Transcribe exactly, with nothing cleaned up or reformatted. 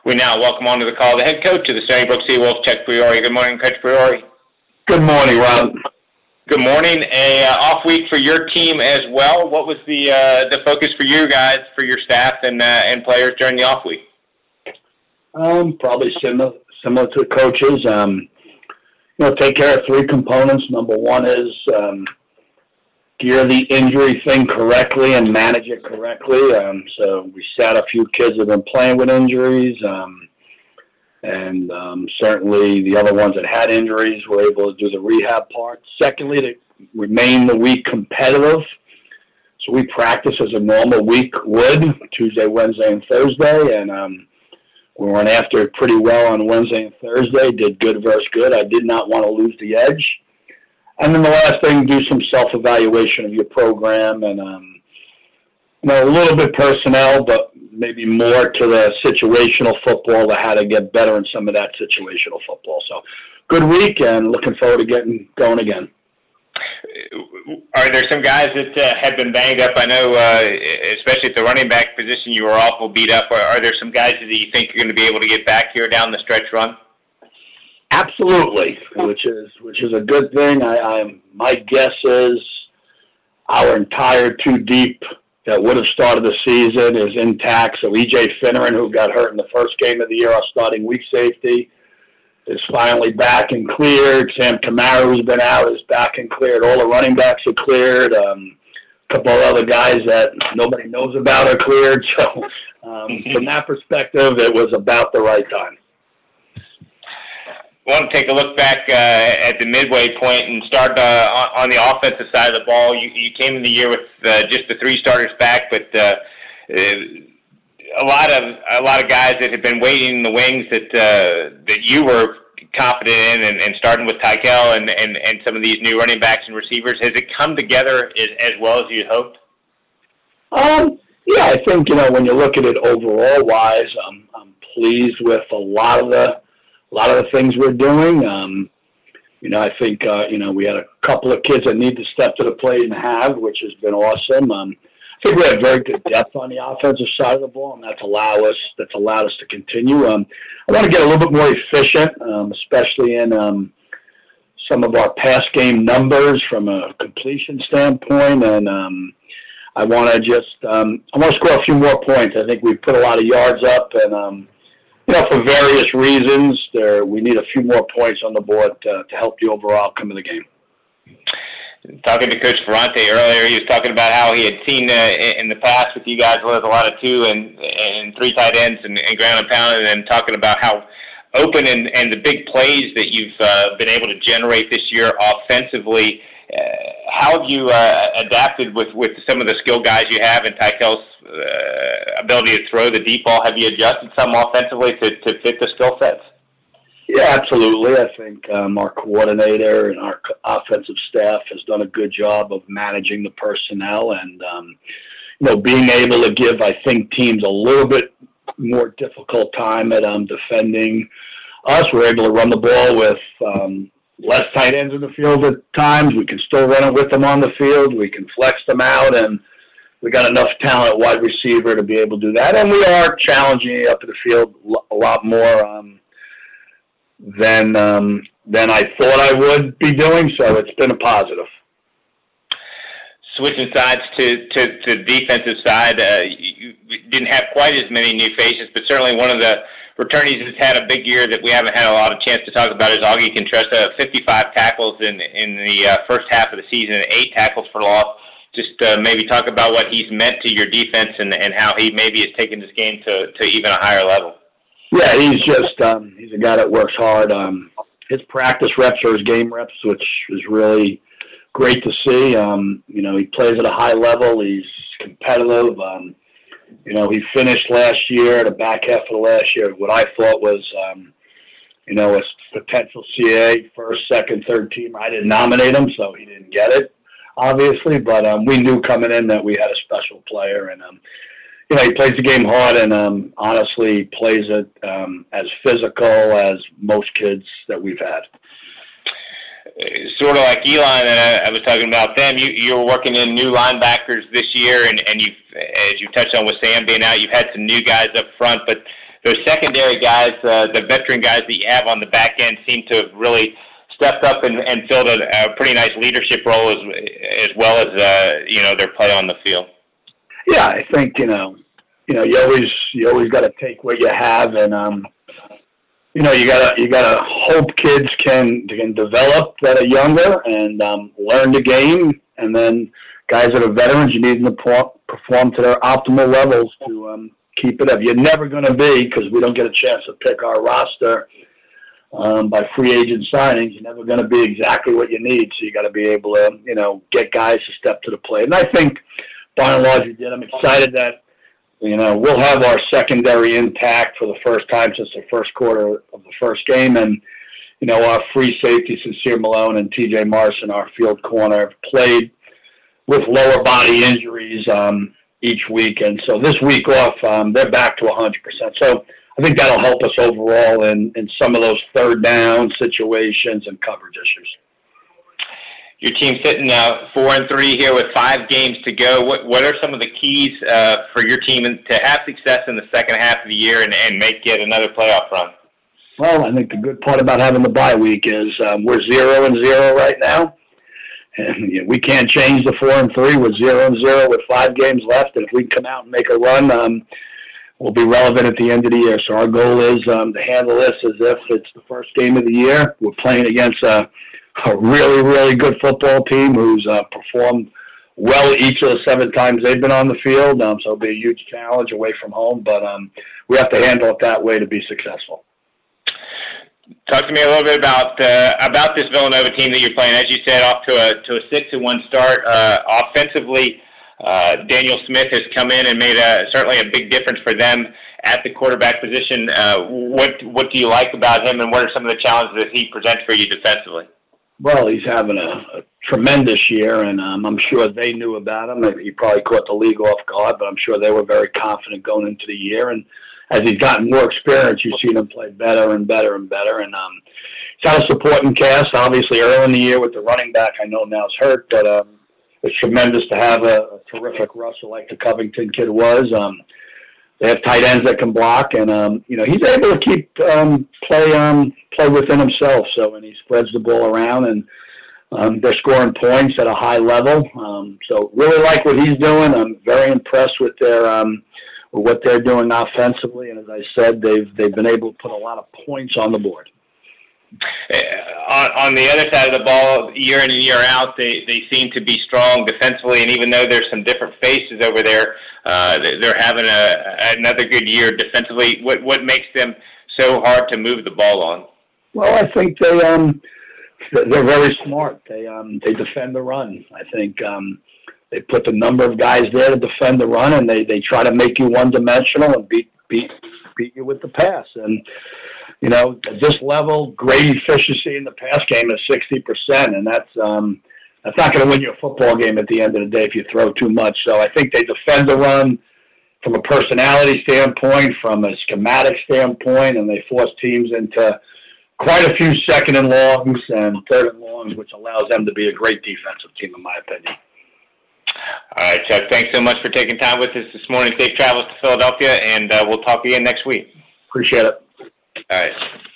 We now welcome onto the call the head coach of the Stony Brook Seawolves, Chuck Priore. Good morning, Coach Priore. Good morning, Rob. Good morning. A uh, off week for your team as well. What was the uh, the focus for you guys, for your staff and uh, and players during the off week? Um, probably similar similar to the coaches. Um, you know, take care of three components. Number one is um, gear the injury thing correctly and manage it correctly. Um, so we sat a few kids that have been playing with injuries, um, and um, certainly the other ones that had injuries were able to do the rehab part. Secondly, to remain the week competitive. So we practice as a normal week would, Tuesday, Wednesday, and Thursday, and um, we went after it pretty well on Wednesday and Thursday, did good versus good. I did not want to lose the edge. And then the last thing, do some self-evaluation of your program and, um, you know, a little bit personnel, but maybe more to the situational football, to how to get better in some of that situational football. So good week, and looking forward to getting going again. Are there some guys that uh, have been banged up? I know, uh, especially at the running back position, you were awful beat up. Are, are there some guys that you think you're going to be able to get back here down the stretch run? Absolutely, which is which is a good thing. I, I'm my guess is our entire two deep that would have started the season is intact. So E J Finneran, who got hurt in the first game of the year, our starting weak safety, is finally back and cleared. Sam Kamara, who's been out, is back and cleared. All the running backs are cleared. Um, a couple of other guys that nobody knows about are cleared. So um, from that perspective, it was about the right time. I want to take a look back uh, at the midway point and start uh, on, on the offensive side of the ball. You, you came in the year with uh, just the three starters back, but uh, a lot of a lot of guys that had been waiting in the wings that uh, that you were confident in, and, and starting with Tykel and, and, and some of these new running backs and receivers. Has it come together as, as well as you hoped? Um, yeah, I think, you know, when you look at it overall wise, um, I'm pleased with a lot of the a lot of the things we're doing. Um, you know, I think, uh, you know, we had a couple of kids that need to step to the plate and have, which has been awesome. Um, I think we have very good depth on the offensive side of the ball, and that's allow us that's allowed us to continue. Um, I want to get a little bit more efficient, um, especially in um, some of our pass game numbers from a completion standpoint, and um, I want to just um, I want to score a few more points. I think we've put a lot of yards up, and um, you know, for various reasons, there we need a few more points on the board to, to help the overall outcome of the game. Talking to Coach Ferrante earlier, he was talking about how he had seen uh, in the past with you guys was a lot of two and, and three tight ends and, and ground and pound, and then talking about how open and, and the big plays that you've uh, been able to generate this year offensively. Uh, how have you uh, adapted with, with some of the skill guys you have and Tykel's uh, ability to throw the deep ball? Have you adjusted some offensively to, to fit the skill sets? Yeah, absolutely. I think um, our coordinator and our offensive staff has done a good job of managing the personnel and, um, you know, being able to give, I think, teams a little bit more difficult time at um, defending us. We're able to run the ball with um, less tight ends in the field at times. We can still run it with them on the field. We can flex them out, and we got enough talent at wide receiver to be able to do that. And we are challenging up in the field a lot more um, than um, than I thought I would be doing, so it's been a positive. Switching sides to, to, to defensive side, uh, you didn't have quite as many new faces, but certainly one of the returnees that's had a big year that we haven't had a lot of chance to talk about is Augie Contressa, fifty-five tackles in, in the uh, first half of the season and eight tackles for loss. Just uh, maybe talk about what he's meant to your defense and, and how he maybe has taken this game to, to even a higher level. Yeah, he's just um, he's a guy that works hard. Um, his practice reps are his game reps, which is really great to see. Um, you know, he plays at a high level. He's competitive. Um, you know, he finished last year, the back half of the last year, what I thought was, um, you know, a potential C A A first, second, third team. I didn't nominate him, so he didn't get it, obviously. But um, we knew coming in that we had a special player, and um, you know, he plays the game hard and um, honestly plays it um, as physical as most kids that we've had. Sort of like Elon and I, I was talking about them. You you were working in new linebackers this year, and, and you, as you touched on with Sam being out, you've had some new guys up front. But those secondary guys, uh, the veteran guys that you have on the back end, seem to have really stepped up and, and filled a, a pretty nice leadership role as as well as uh, you know their play on the field. Yeah, I think you know, you know, you always you always got to take what you have, and um, you know, you gotta you gotta hope kids can can develop that are younger and um, learn the game, and then guys that are veterans, you need them to perform to their optimal levels to um, keep it up. You're never going to be, because we don't get a chance to pick our roster um, by free agent signings. You're never going to be exactly what you need, so you got to be able to, you know, get guys to step to the plate. And I think, by and large, we did. I'm excited that, you know, we'll have our secondary intact for the first time since the first quarter of the first game, and you know, our free safety, Sincere Malone, and T J Morrison, our field corner, have played with lower body injuries um, each week. And so this week off, um, they're back to one hundred percent. So I think that'll help us overall in, in some of those third down situations and coverage issues. Your team's sitting uh, four and three here with five games to go. What what are some of the keys uh, for your team to have success in the second half of the year and, and make it another playoff run? Well, I think the good part about having the bye week is um, we're zero and zero right now. And you know, we can't change the four and three. We're zero and zero with five games left, and if we come out and make a run, um, we'll be relevant at the end of the year. So our goal is um, to handle this as if it's the first game of the year. We're playing against a, a really, really good football team who's uh, performed well each of the seven times they've been on the field. Um, so it'll be a huge challenge away from home, but um, we have to handle it that way to be successful. Talk to me a little bit about uh, about this Villanova team that you're playing. As you said, off to a to a six and one start. Uh, offensively, uh, Daniel Smith has come in and made a certainly a big difference for them at the quarterback position. Uh, what what do you like about him, and what are some of the challenges that he presents for you defensively? Well, he's having a, a tremendous year, and um, I'm sure they knew about him. He probably caught the league off guard, but I'm sure they were very confident going into the year. And as he's gotten more experience, you've seen him play better and better and better. And um, he's had a supporting cast, obviously, early in the year with the running back. I know now is hurt, but um, it's tremendous to have a, a terrific rusher like the Covington kid was. Um, they have tight ends that can block, and um, you know he's able to keep um, play um, play within himself. So, and he spreads the ball around, and um, they're scoring points at a high level. Um, so, really like what he's doing. I'm very impressed with their um, with what they're doing offensively, and as I said, they've they've been able to put a lot of points on the board. On, on the other side of the ball, year in and year out, they, they seem to be strong defensively, and even though there's some different faces over there, uh, they're having a, another good year defensively. What what makes them so hard to move the ball on? Well, I think they um they're very smart. They um they defend the run. I think um they put the number of guys there to defend the run, and they, they try to make you one dimensional and beat beat beat you with the pass. And you know, at this level, great efficiency in the pass game is sixty percent, and that's um, that's not going to win you a football game at the end of the day if you throw too much. So I think they defend the run from a personality standpoint, from a schematic standpoint, and they force teams into quite a few second and longs and third and longs, which allows them to be a great defensive team, in my opinion. All right, Chuck, thanks so much for taking time with us this morning. Safe travels to Philadelphia, and uh, we'll talk again next week. Appreciate it. All right.